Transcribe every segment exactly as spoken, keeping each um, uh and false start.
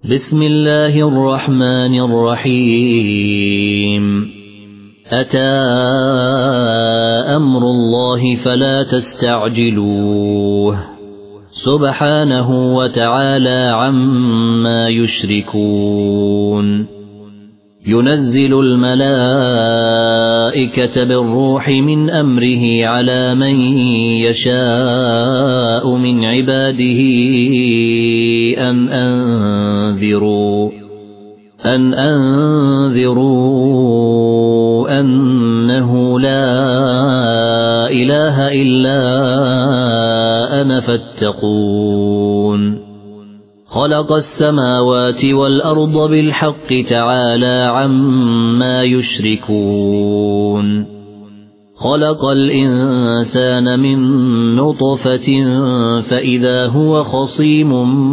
بسم الله الرحمن الرحيم أتى أمر الله فلا تستعجلوه سبحانه وتعالى عما يشركون ينزل الملائكة بالروح من أمره على من يشاء من عباده أن أنذروا أن أنذروا أنه لا إله إلا أنا فاتقون خلق السماوات والأرض بالحق تعالى عما يشركون خلق الإنسان من نطفة فإذا هو خصيم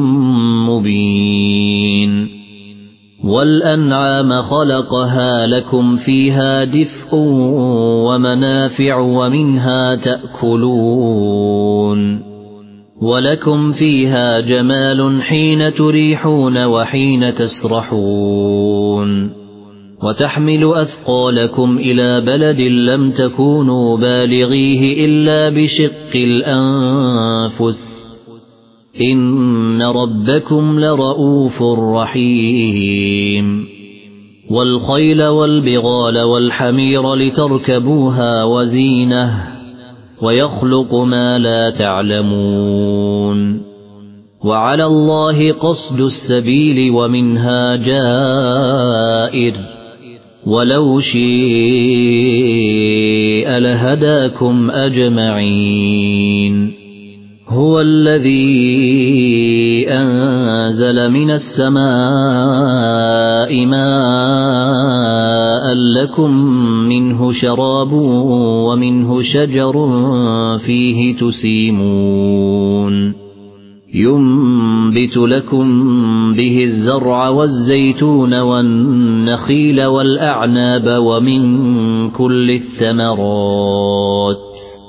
مبين والأنعام خلقها لكم فيها دفء ومنافع ومنها تأكلون ولكم فيها جمال حين تريحون وحين تسرحون وتحمل أثقالكم إلى بلد لم تكونوا بالغيه إلا بشق الأنفس إن ربكم لرؤوف رحيم والخيل والبغال والحمير لتركبوها وزينة ويخلق ما لا تعلمون وعلى الله قصد السبيل ومنها جائر ولو شيء لهداكم أجمعين هو الذي أنزل من السماء ماء لكم منه شراب ومنه شجر فيه تسيمون ينبت لكم به الزرع والزيتون والنخيل والأعناب ومن كل الثمرات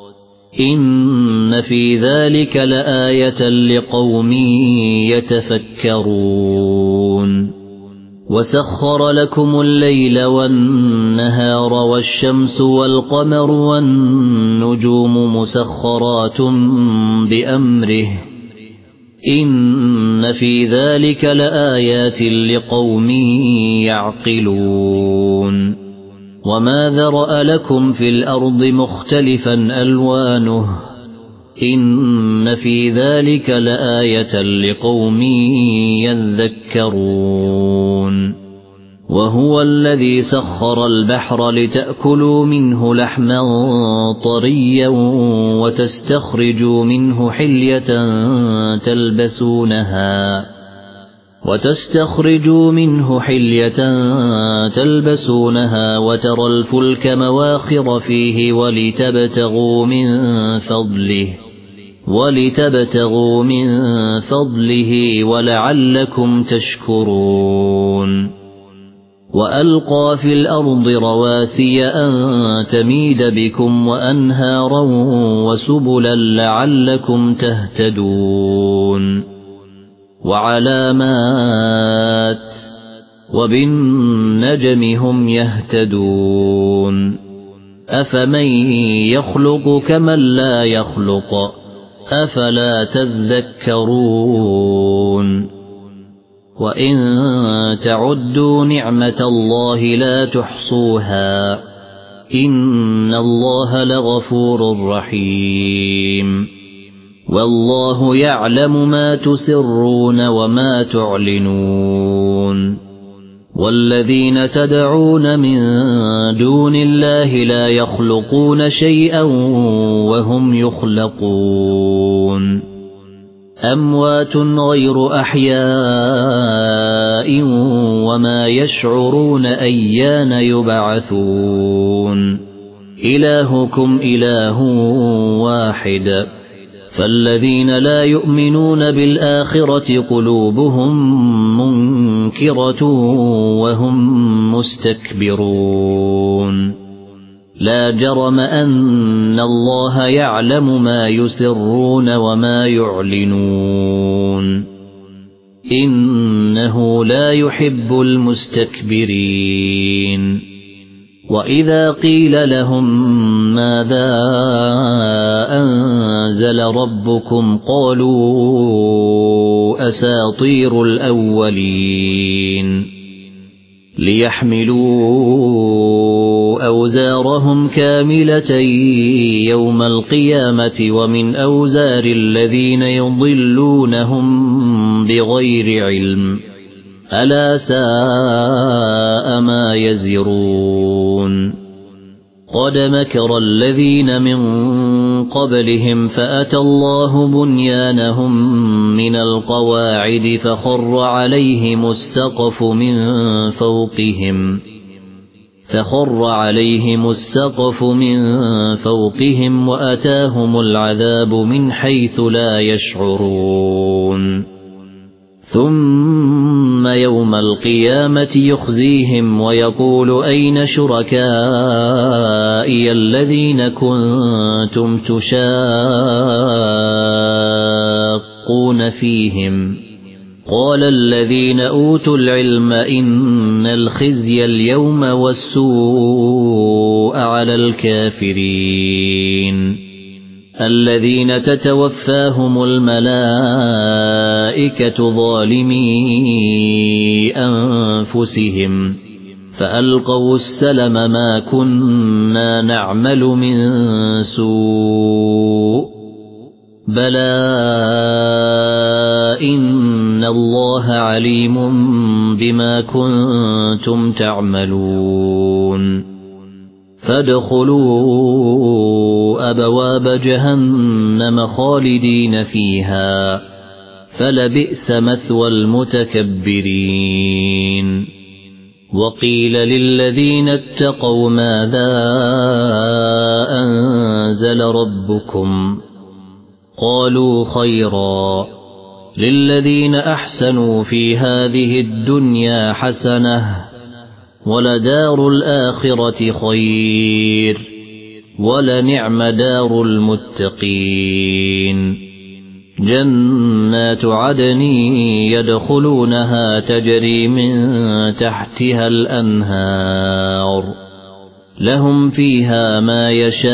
إن في ذلك لآية لقوم يتفكرون وسخر لكم الليل والنهار والشمس والقمر والنجوم مسخرات بأمره إن في ذلك لآيات لقوم يعقلون وما ذرأ لكم في الأرض مختلفا ألوانه إن في ذلك لآية لقوم يذكرون وهو الذي سخر البحر لتأكلوا منه لحما طريا وتستخرجوا منه حلية تلبسونها وتستخرجوا منه حلية تلبسونها وترى الفلك مواخر فيه ولتبتغوا من فضله ولتبتغوا من فضله ولعلكم تشكرون وألقى في الأرض رواسي أن تميد بكم وأنهارا وسبلا لعلكم تهتدون وعلامات وبالنجم هم يهتدون أفمن يخلق كمن لا يخلق أفلا تذكرون وإن تعدوا نعمة الله لا تحصوها إن الله لغفور رحيم والله يعلم ما تسرون وما تعلنون والذين تدعون من دون الله لا يخلقون شيئا وهم يخلقون أموات غير أحياء وما يشعرون أيان يبعثون إلهكم إله واحد فالذين لا يؤمنون بالآخرة قلوبهم منكرة وهم مستكبرون لا جرم أن الله يعلم ما يسرون وما يعلنون إنه لا يحب المستكبرين وإذا قيل لهم ماذا أنزل ربكم قالوا أساطير الأولين ليحملوا أوزارهم كاملة يوم القيامة ومن أوزار الذين يضلونهم بغير علم ألا ساء ما يزرون قد مكر الذين من قبلهم فأتى الله بنيانهم من القواعد فخر عليهم السقف من فوقهم فخر عليهم السقف من فوقهم وأتاهم العذاب من حيث لا يشعرون ثم يوم القيامة يخزيهم ويقول أين شركائي الذين كنتم تشاقون فيهم قال الذين أوتوا العلم إن الخزي اليوم والسوء على الكافرين الذين تتوفاهم الملائكة ظالمي أنفسهم فألقوا السلم ما كنا نعمل من سوء بلى إن الله عليم بما كنتم تعملون فادخلوا أبواب جهنم خالدين فيها فلبئس مثوى المتكبرين وقيل للذين اتقوا ماذا أنزل ربكم قالوا خيرا للذين أحسنوا في هذه الدنيا حسنة ولدار الآخرة خير ولنعم دار المتقين جنات عدن يدخلونها تجري من تحتها الأنهار لهم فيها ما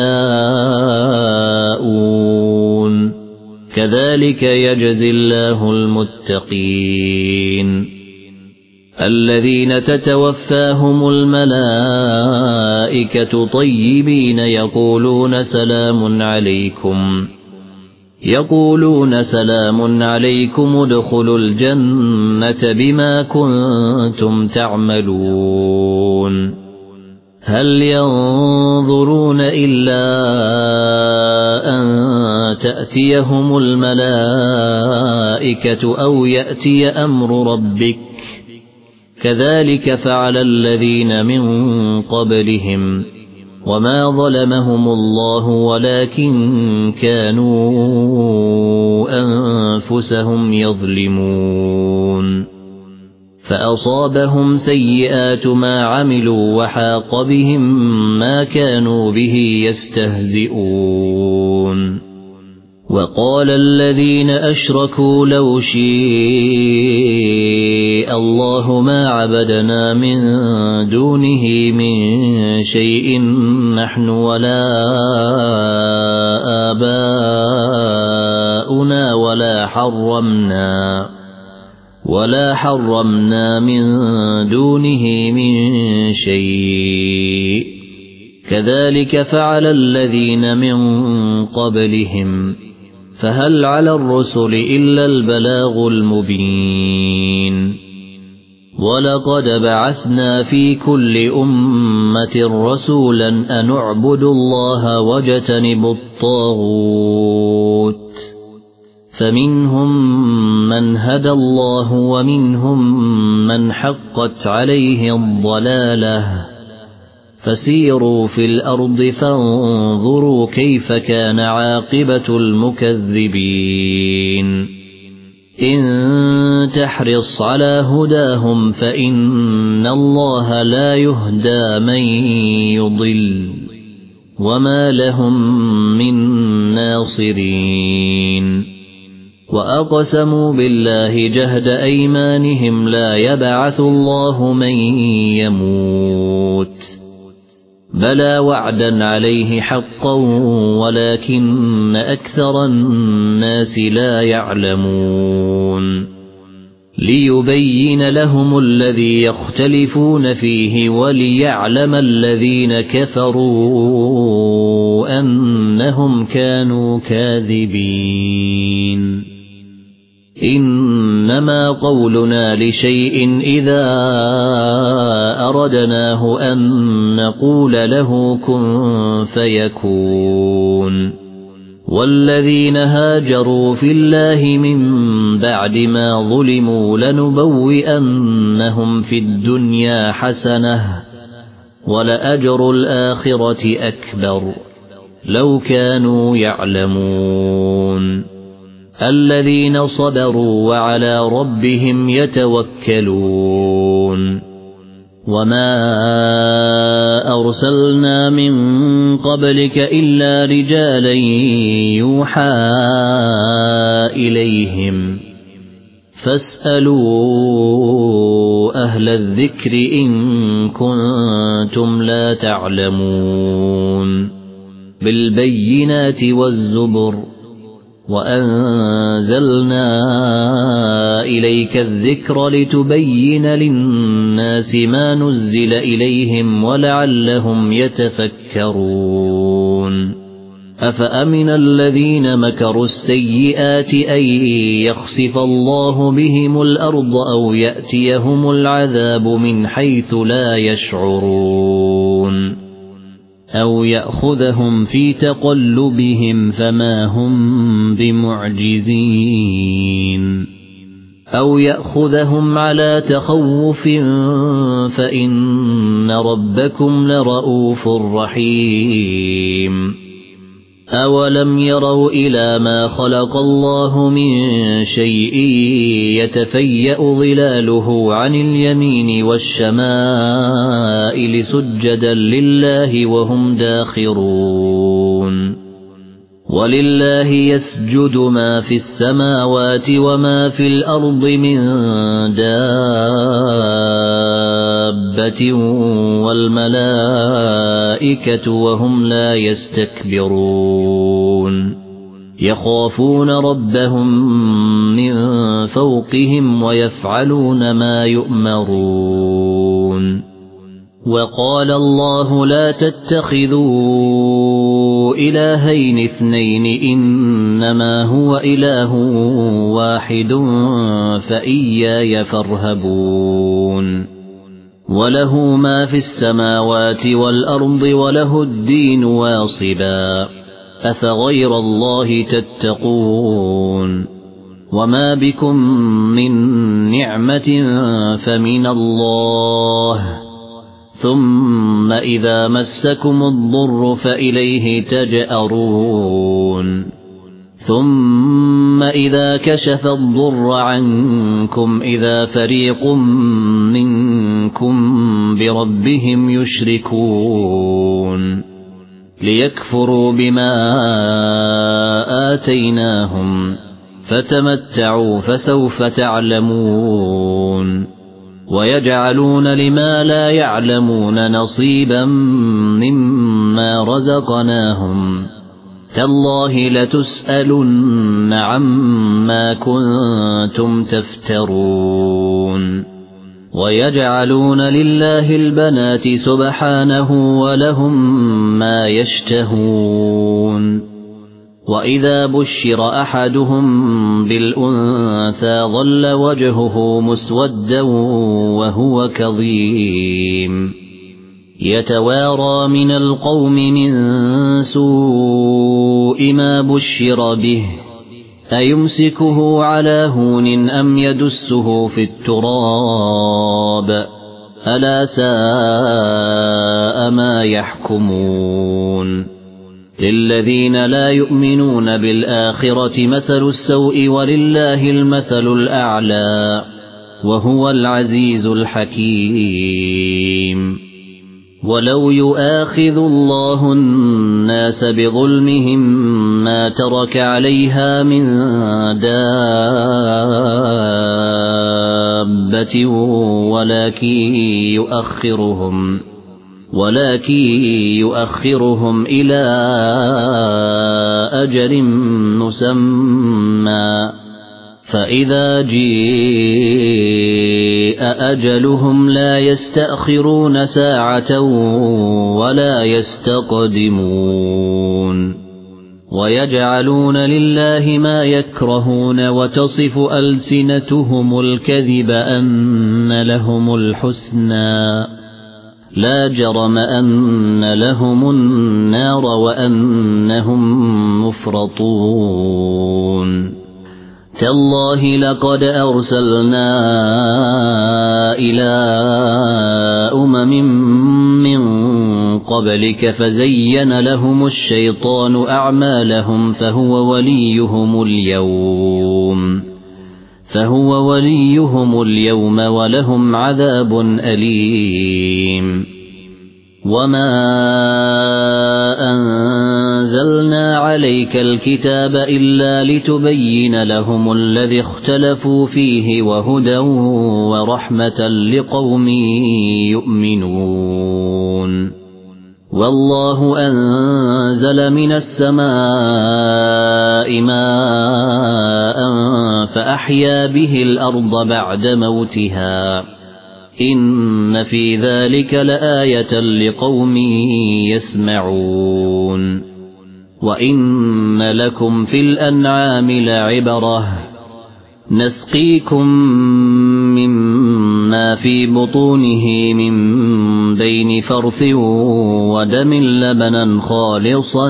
يشاءون كذلك يجزي الله المتقين الذين تتوفاهم الملائكة طيبين يقولون سلام عليكم يقولون سلام عليكم ادخلوا الجنة بما كنتم تعملون هل ينظرون إلا أن تأتيهم الملائكة أو يأتي أمر ربك كذلك فعل الذين من قبلهم وما ظلمهم الله ولكن كانوا أنفسهم يظلمون فأصابهم سيئات ما عملوا وحاق بهم ما كانوا به يستهزئون وقال الذين أشركوا لو شاء الله ما عبدنا من دونه من شيء نحن ولا آباؤنا ولا حرمنا ولا حرمنا من دونه من شيء كذلك فعل الذين من قبلهم فهل على الرسل إلا البلاغ المبين ولقد بعثنا في كل أمة رسولا أن اعبدوا الله واجتنبوا الطاغوت فمنهم من هدى الله ومنهم من حقت عليه الضلالة فسيروا في الأرض فانظروا كيف كان عاقبة المكذبين إن تحرص على هداهم فإن الله لا يهدى من يضل وما لهم من ناصرين وأقسموا بالله جهد أيمانهم لا يبعث الله من يموت بلى وعدا عليه حقا ولكن أكثر الناس لا يعلمون ليبين لهم الذي يختلفون فيه وليعلم الذين كفروا أنهم كانوا كاذبين إنما قولنا لشيء إذا أردناه أن نقول له كن فيكون والذين هاجروا في الله من بعد ما ظلموا لنبوئنهم في الدنيا حسنة ولأجر الآخرة أكبر لو كانوا يعلمون الذين صبروا وعلى ربهم يتوكلون وما أرسلنا من قبلك إلا رجالا يوحى إليهم فاسألوا أهل الذكر إن كنتم لا تعلمون بالبينات والزبر وأنزلنا إليك الذكر لتبين للناس ما نزل إليهم ولعلهم يتفكرون أفأمن الذين مكروا السيئات أن يخسف الله بهم الأرض أو يأتيهم العذاب من حيث لا يشعرون أو يأخذهم في تقلبهم فما هم بمعجزين أو يأخذهم على تخوف فإن ربكم لرؤوف رحيم أولم يروا إلى ما خلق الله من شيء يتفيأ ظلاله عن اليمين والشمائل سجدا لله وهم داخرون ولله يسجد ما في السماوات وما في الأرض من دابة والملائكة وهم لا يستكبرون يخافون ربهم من فوقهم ويفعلون ما يؤمرون وقال الله لا تتخذوا إلهين اثنين إنما هو إله واحد فإياي فارهبون وله ما في السماوات والأرض وله الدين واصبا أفغير الله تتقون وما بكم من نعمة فمن الله ثم إذا مسكم الضر فإليه تجأرون ثم إذا كشف الضر عنكم إذا فريق منكم بربهم يشركون ليكفروا بما آتيناهم فتمتعوا فسوف تعلمون ويجعلون لما لا يعلمون نصيبا مما رزقناهم تالله لتسألن عما كنتم تفترون ويجعلون لله البنات سبحانه ولهم ما يشتهون وإذا بشر أحدهم بالأنثى ظل وجهه مسودا وهو كظيم يتوارى من القوم من سوء ما بشر به أيمسكه على هون أم يدسه في التراب ألا ساء ما يحكمون للذين لا يؤمنون بالآخرة مثل السوء ولله المثل الأعلى وهو العزيز الحكيم ولو يؤاخذ الله الناس بظلمهم ما ترك عليها من دابة ولكن يؤخرهم ولكن يؤخرهم إلى أجل مسمى فإذا جاء أجلهم لا يستأخرون ساعة ولا يستقدمون ويجعلون لله ما يكرهون وتصف ألسنتهم الكذب أن لهم الحسنى لا جرم أن لهم النار وأنهم مفرطون تالله لقد أرسلنا إلى أمم من قبلك فزين لهم الشيطان أعمالهم فهو وليهم اليوم فهو وليهم اليوم ولهم عذاب أليم وما أنزلنا عليك الكتاب إلا لتبين لهم الذي اختلفوا فيه وهدى ورحمة لقوم يؤمنون والله أنزل من السماء ماء فأحيا به الأرض بعد موتها إن في ذلك لآية لقوم يسمعون وإن لكم في الأنعام لعبرة نسقيكم مما في بطونه من بين فرث ودم لبنا خالصا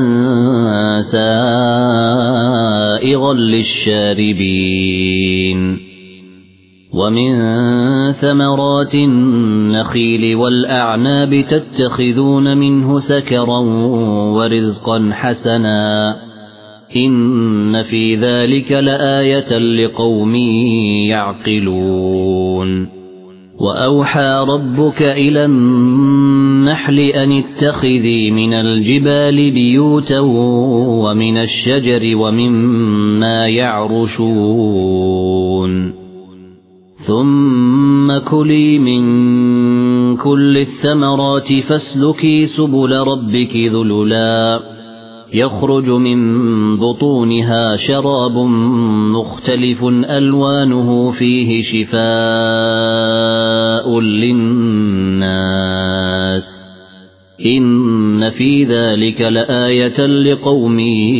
سائغا للشاربين ومن ثمرات النخيل والأعناب تتخذون منه سكرا ورزقا حسنا إن في ذلك لآية لقوم يعقلون وأوحى ربك إلى النحل أن اتخذي من الجبال بيوتا ومن الشجر ومما يعرشون ثم كلي من كل الثمرات فاسلكي سبل ربك ذللا يخرج من بطونها شراب مختلف ألوانه فيه شفاء للناس إن في ذلك لآية لقوم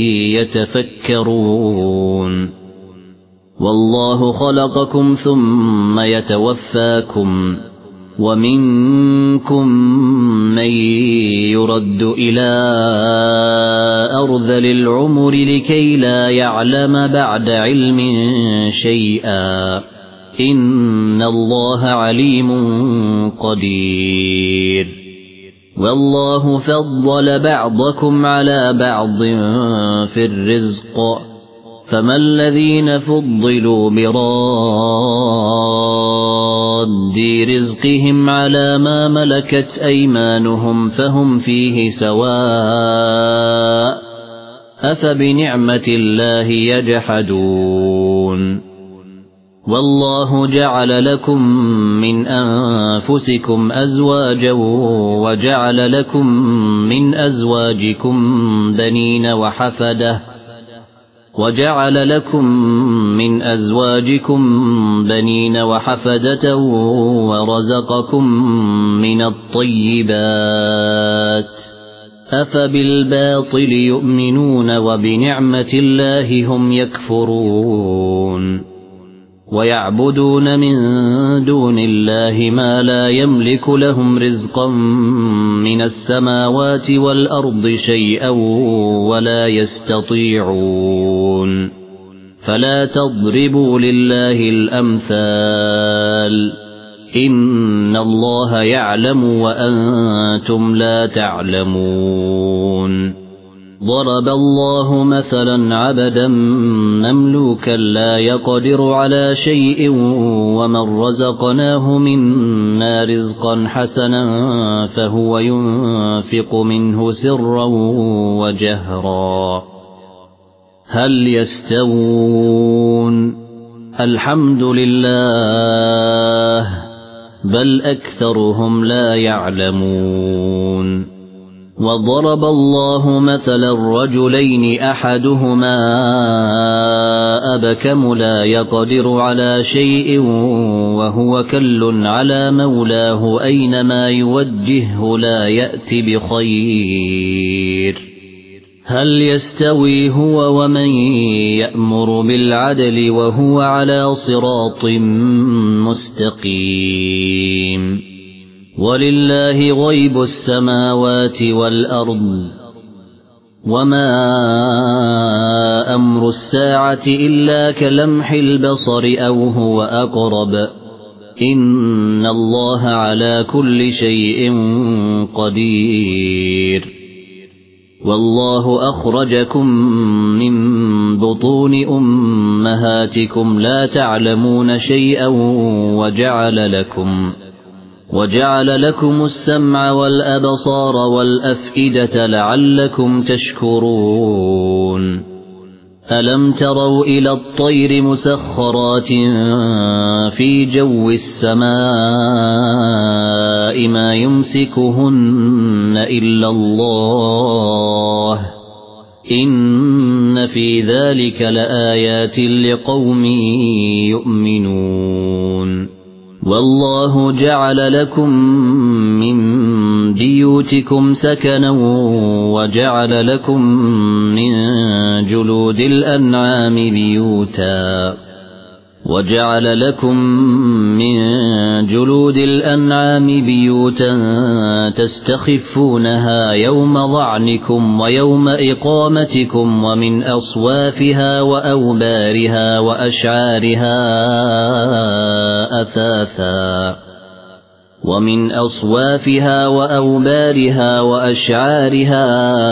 يتفكرون والله خلقكم ثم يتوفاكم ومنكم من يرد إلى أرذل العمر لكي لا يعلم بعد علم شيئا إن الله عليم قدير والله فضل بعضكم على بعض في الرزق فما الذين فضلوا براد رزقهم على ما ملكت أيمانهم فهم فيه سواء أفبنعمة الله يجحدون والله جعل لكم من أنفسكم أزواجا وجعل لكم من أزواجكم بنين وحفدة وجعل لكم من أزواجكم بنين وحفدة ورزقكم من الطيبات أفبالباطل يؤمنون وبنعمة الله هم يكفرون ويعبدون من دون الله ما لا يملك لهم رزقا من السماوات والأرض شيئا ولا يستطيعون فلا تضربوا لله الأمثال إن الله يعلم وأنتم لا تعلمون ضرب الله مثلا عبدا مملوكا لا يقدر على شيء ومن رزقناه منا رزقا حسنا فهو ينفق منه سرا وجهرا هل يستوون الحمد لله بل أكثرهم لا يعلمون وضرب الله مثلا رجلين أحدهما أبكم لا يقدر على شيء وهو كل على مولاه أينما يوجهه لا يأت بخير هل يستوي هو ومن يأمر بالعدل وهو على صراط مستقيم ولله غيب السماوات والأرض وما أمر الساعة إلا كلمح البصر أو هو أقرب إن الله على كل شيء قدير والله أخرجكم من بطون أمهاتكم لا تعلمون شيئا وجعل لكم وجعل لكم السمع والأبصار والأفئدة لعلكم تشكرون ألم تروا إلى الطير مسخرات في جو السماء ما يمسكهن إلا الله إن في ذلك لآيات لقوم يؤمنون والله جعل لكم من بيوتكم سكنا وجعل لكم من جلود الأنعام بيوتا وجعل لكم من جلود الأنعام بيوتا تستخفونها يوم ظعنكم ويوم إقامتكم ومن أصوافها وأوبارها وأشعارها أثاثا ومن أصوافها وأوبارها وأشعارها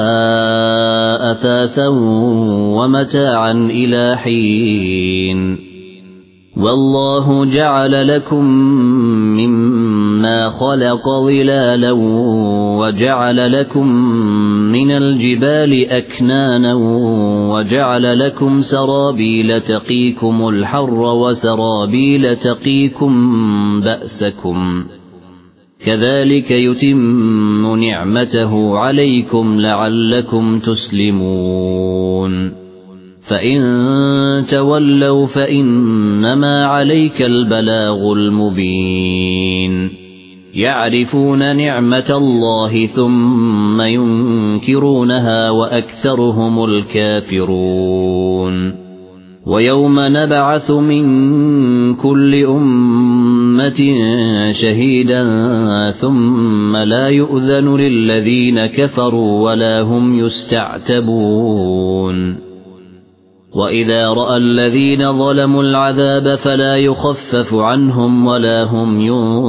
أثاثا ومتاعا إلى حين والله جعل لكم مما خلق ظلالا وجعل لكم من الجبال أكنانا وجعل لكم سرابيل تقيكم الحر وسرابيل تقيكم بأسكم كذلك يتم نعمته عليكم لعلكم تسلمون فإن تولوا فإنما عليك البلاغ المبين يعرفون نعمة الله ثم ينكرونها وأكثرهم الكافرون ويوم نبعث من كل أمة شهيدا ثم لا يؤذن للذين كفروا ولا هم يستعتبون وإذا رأى الذين ظلموا العذاب فلا يخفف عنهم ولا هم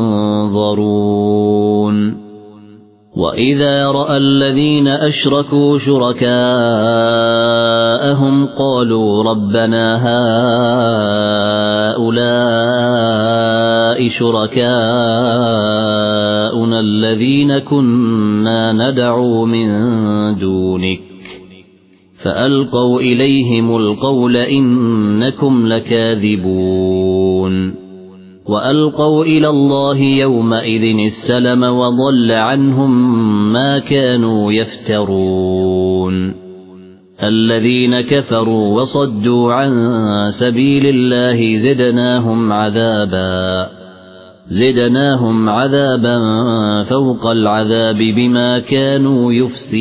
ينظرون وإذا رأى الذين أشركوا شركاءهم قالوا ربنا هؤلاء شركاؤنا الذين كنا ندعو من دونك فألقوا إليهم القول إنكم لكاذبون وألقوا إلى الله يومئذ السلم وضل عنهم ما كانوا يفترون الذين كفروا وصدوا عن سبيل الله زدناهم عذابا زدناهم عذابا فوق العذاب بما كانوا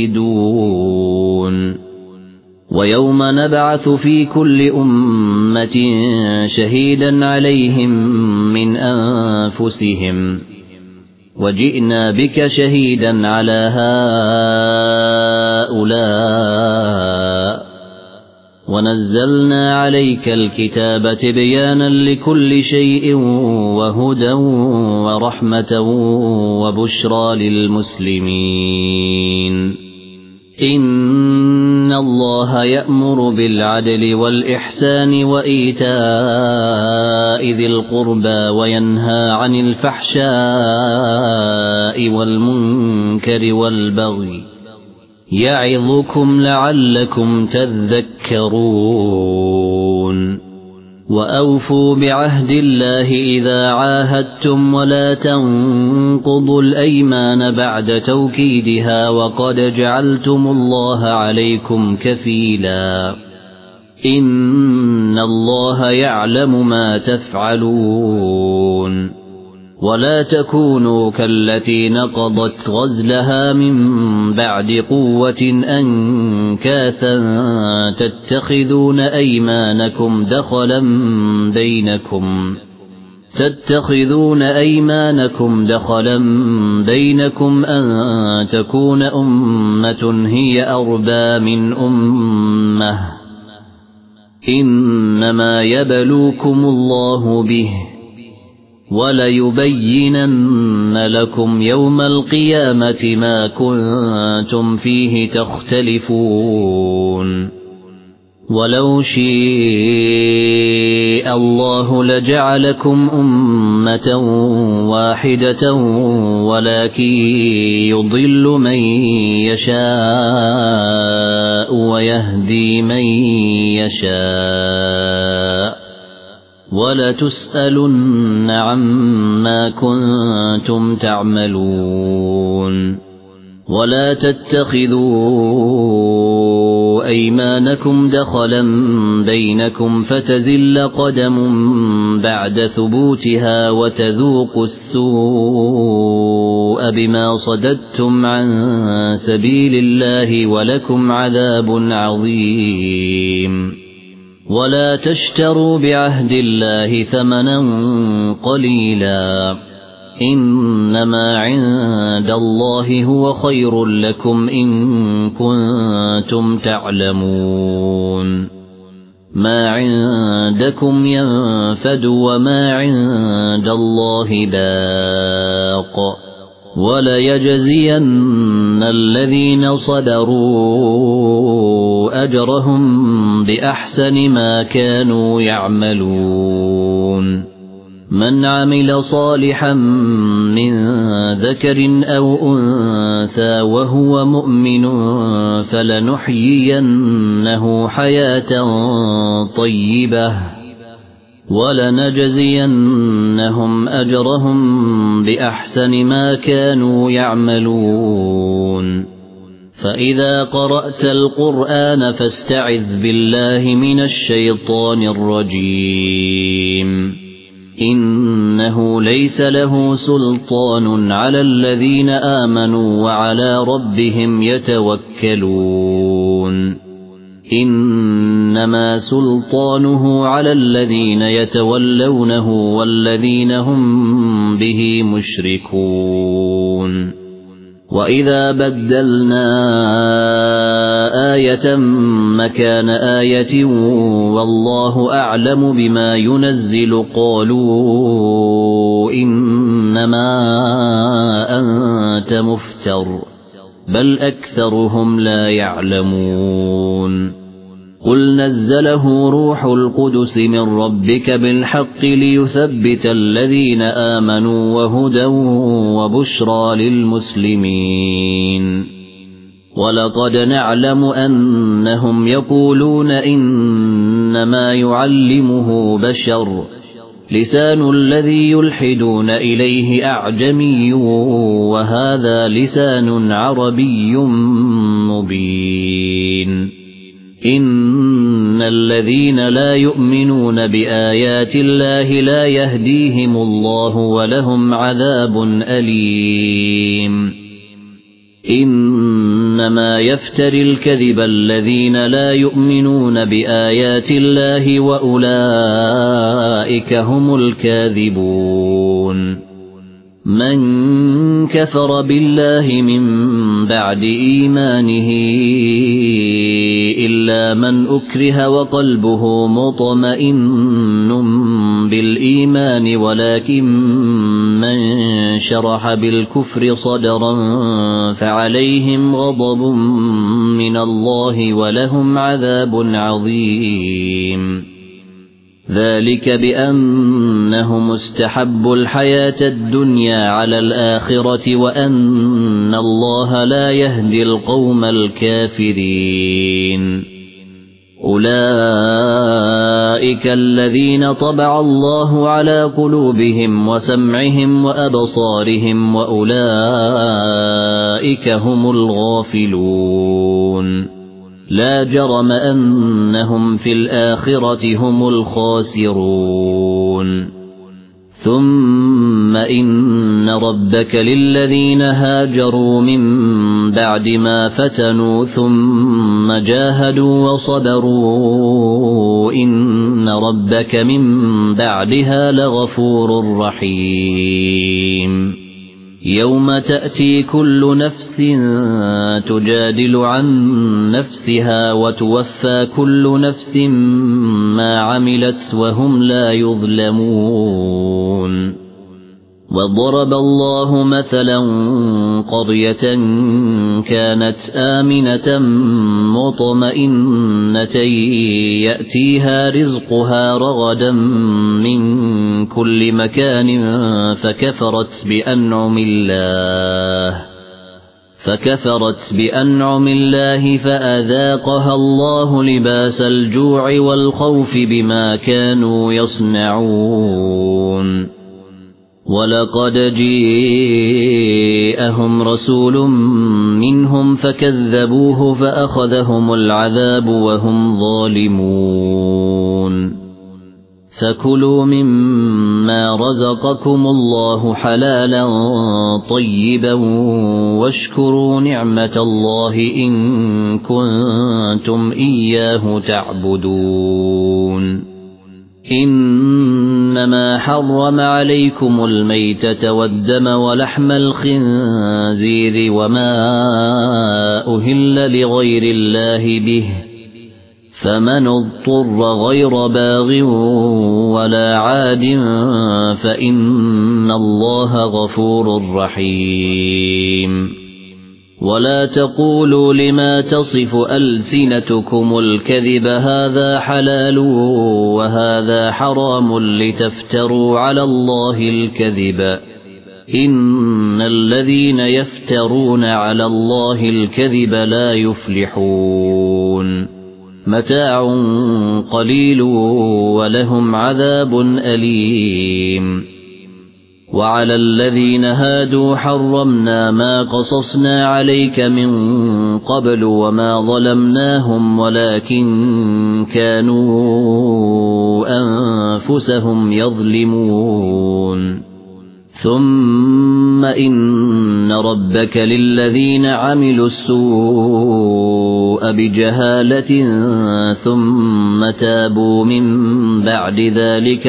يفسدون ويوم نبعث في كل أمة شهيدا عليهم من أنفسهم وجئنا بك شهيدا على هؤلاء ونزلنا عليك الكتاب تبيانا لكل شيء وهدى ورحمة وبشرى للمسلمين إن إن الله يأمر بالعدل والإحسان وإيتاء ذي القربى وينهى عن الفحشاء والمنكر والبغي يعظكم لعلكم تذكرون وأوفوا بعهد الله إذا عاهدتم ولا تنقضوا الأيمان بعد توكيدها وقد جعلتم الله عليكم كفيلا إن الله يعلم ما تفعلون ولا تكونوا كالتي نقضت غزلها من بعد قوة أنكاثا تتخذون أيمانكم دخلا بينكم تتخذون أيمانكم دخلا بينكم أن تكون أمة هي أربى من أمة إنما يبلوكم الله به وليبينن لكم يوم القيامة ما كنتم فيه تختلفون ولو شاء الله لجعلكم أمة واحدة ولكن يضل من يشاء ويهدي من يشاء ولتسألن عما كنتم تعملون ولا تتخذوا أيمانكم دخلا بينكم فتزل قدم بعد ثبوتها وتذوقوا السوء بما صددتم عن سبيل الله ولكم عذاب عظيم ولا تشتروا بعهد الله ثمنا قليلا إنما عند الله هو خير لكم إن كنتم تعلمون ما عندكم ينفد وما عند الله باق وليجزين الذين صبروا أجرهم بأحسن ما كانوا يعملون من عمل صالحا من ذكر أو أنثى وهو مؤمن فلنحيينه حياة طيبة ولنجزينهم أجرهم بأحسن ما كانوا يعملون فإذا قرأت القرآن فاستعذ بالله من الشيطان الرجيم إنه ليس له سلطان على الذين آمنوا وعلى ربهم يتوكلون إنما سلطانه على الذين يتولونه والذين هم به مشركون وإذا بدلنا آية مكان آية والله أعلم بما ينزل قالوا إنما أنت مفتر بل أكثرهم لا يعلمون قل نزله روح القدس من ربك بالحق ليثبت الذين آمنوا وهدى وبشرى للمسلمين ولقد نعلم أنهم يقولون إنما يعلمه بشر لسان الذي يلحدون إليه أعجمي وهذا لسان عربي مبين إن الذين لا يؤمنون بآيات الله لا يهديهم الله ولهم عذاب أليم إنما يفتري الكذب الذين لا يؤمنون بآيات الله وأولئك هم الكاذبون من كفر بالله من بعد إيمانه إلا من أكره وقلبه مطمئن بالإيمان ولكن من شرح بالكفر صدرا فعليهم غضب من الله ولهم عذاب عظيم ذلك بأنهم استحبوا الحياة الدنيا على الآخرة وأن الله لا يهدي القوم الكافرين أولئك الذين طبع الله على قلوبهم وسمعهم وأبصارهم وأولئك هم الغافلون لا جرم أنهم في الآخرة هم الخاسرون ثم إن ربك للذين هاجروا من بعد ما فتنوا ثم جاهدوا وصبروا إن ربك من بعدها لغفور رحيم يوم تأتي كل نفس تجادل عن نفسها وتوفى كل نفس ما عملت وهم لا يظلمون وضرب الله مثلا قرية كانت آمنة مطمئنة يأتيها رزقها رغدا من كل مكان فكفرت بأنعم الله فكفرت بأنعم الله فأذاقها الله لباس الجوع والخوف بما كانوا يصنعون ولقد جاءهم رسول منهم فكذبوه فأخذهم العذاب وهم ظالمون فكلوا مما رزقكم الله حلالا طيبا واشكروا نعمة الله إن كنتم إياه تعبدون إنما حرم عليكم الميتة والدم ولحم الخنزير وما أهل لغير الله به فمن اضطر غير باغ ولا عاد فإن الله غفور رحيم ولا تقولوا لما تصف ألسنتكم الكذب هذا حلال وهذا حرام لتفتروا على الله الكذب إن الذين يفترون على الله الكذب لا يفلحون متاع قليل ولهم عذاب أليم وعلى الذين هادوا حرمنا ما قصصنا عليك من قبل وما ظلمناهم ولكن كانوا أنفسهم يظلمون ثم إن ربك للذين عملوا السوء بجهالة ثم تابوا من بعد ذلك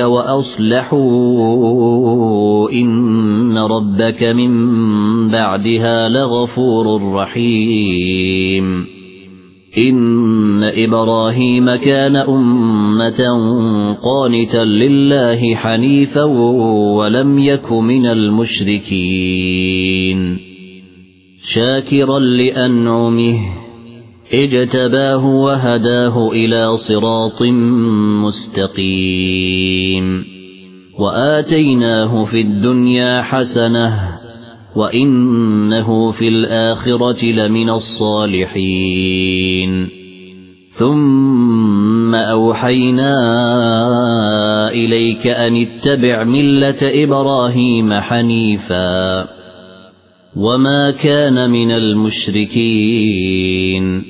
وأصلحوا إن ربك من بعدها لغفور رحيم إن إبراهيم كان أمة قانتا لله حنيفا ولم يك من المشركين شاكرا لأنعمه اجتباه وهداه إلى صراط مستقيم وآتيناه في الدنيا حسنة وإنه في الآخرة لمن الصالحين ثم أوحينا إليك أن اتبع ملة إبراهيم حنيفا وما كان من المشركين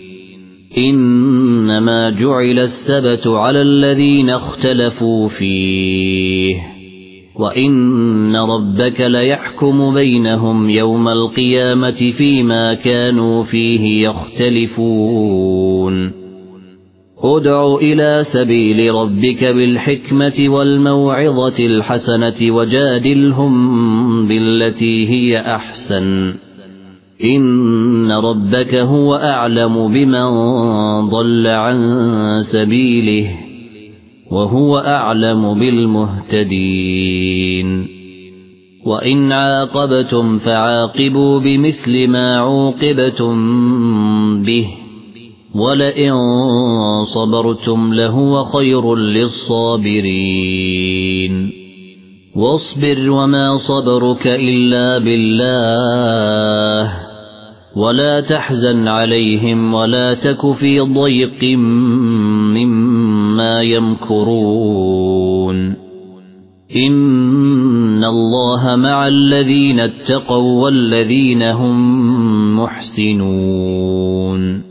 إنما جعل السبت على الذين اختلفوا فيه وإن ربك ليحكم بينهم يوم القيامة فيما كانوا فيه يختلفون ادع إلى سبيل ربك بالحكمة والموعظة الحسنة وجادلهم بالتي هي أحسن إن ربك هو أعلم بمن ضل عن سبيله وهو أعلم بالمهتدين وإن عاقبتم فعاقبوا بمثل ما عوقبتم به ولئن صبرتم لهو خير للصابرين واصبر وما صبرك إلا بالله ولا تحزن عليهم ولا تك في ضيق مما يمكرون إن الله مع الذين اتقوا والذين هم محسنون